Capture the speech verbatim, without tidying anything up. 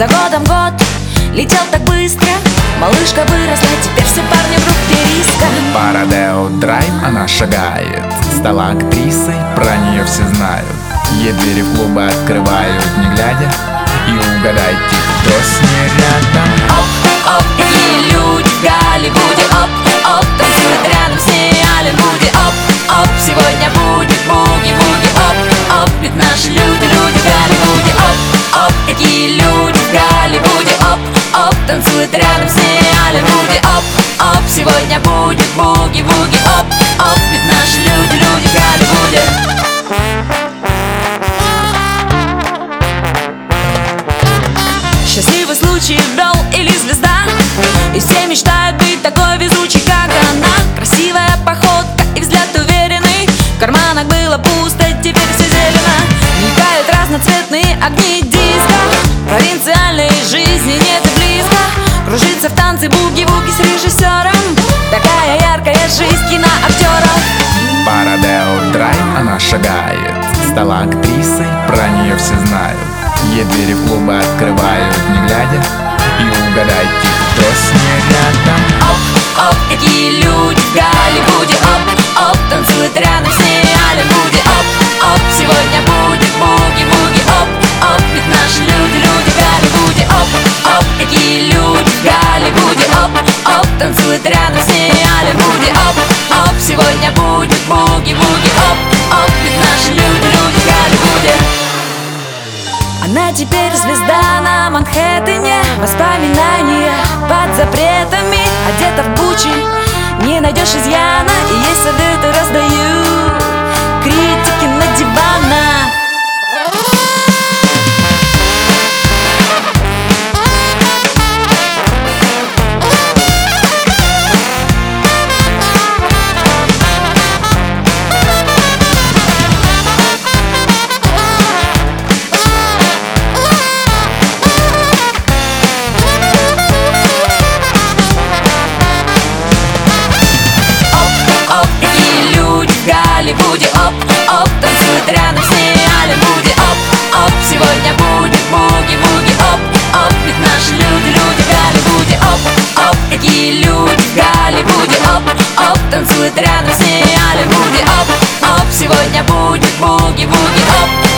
За годом год летел так быстро, малышка выросла, теперь все парни в группе риска. По Родео Драйв она шагает, стала актрисой, про нее все знают. Ей двери в клубы открывают, не глядя, и угадайте, кто с ней рядом. Оп, оп, такие люди в Голливуде. Оп, оп, танцуют рядом с ней Ален Вуди. Оп, оп, сегодня будет буги-вуги. Оп, оп, ведь наши люди, люди в Голливуде. Оп, оп, такие люди в Голливуде. Оп, оп, танцуют рядом с ней Ален Вуди. Оп, оп, сегодня будет буги-вуги. Оп, оп, ведь наши люди, люди в Голливуде. Счастливый случай ввел или звезда, и все мечтают быть такой везучей, как она. Красивая походка и взгляд уверенный, в карманах было пусто, теперь все зелено. Мелькают разноцветные огни диска, провинциальной жизни нет и близко. Кружится в танце буги-вуги с режиссером, такая яркая жизнь киноактеров. По Родео Драйв она шагает, стала актрисой, про нее все знают. Ей двери в клубы открывают, не глядя, и угадайте, кто с ней рядом. Оп, оп, такие люди в Голливуде. Оп, оп, танцуют рядом с ней Ален Вуди. Оп, оп, сегодня будет буги-вуги. Оп, оп, ведь наши люди, люди в Голливуде. Оп, оп, такие люди в Голливуде. Оп, оп, танцуют рядом с ней Ален Вуди. Оп, оп, сегодня будет буги-вуги. Оп, оп, ведь наши люди, люди в Голливуде. Она теперь звезда на Манхэттене, воспоминания под запретами, одета в Гуччи, не найдешь изъяна, и ей советы раздаю критики на диванах. Голливуде. Оп, оп, танцует рядом с ней Ален Вуди. Оп, оп, сегодня будет буги-вуги. Оп, оп, ведь наши люди, люди в Голливуде. Оп, оп, такие люди в Голливуде. Оп, оп, танцует рядом с ней Ален Вуди. Оп, оп, сегодня будет буги-вуги. Оп,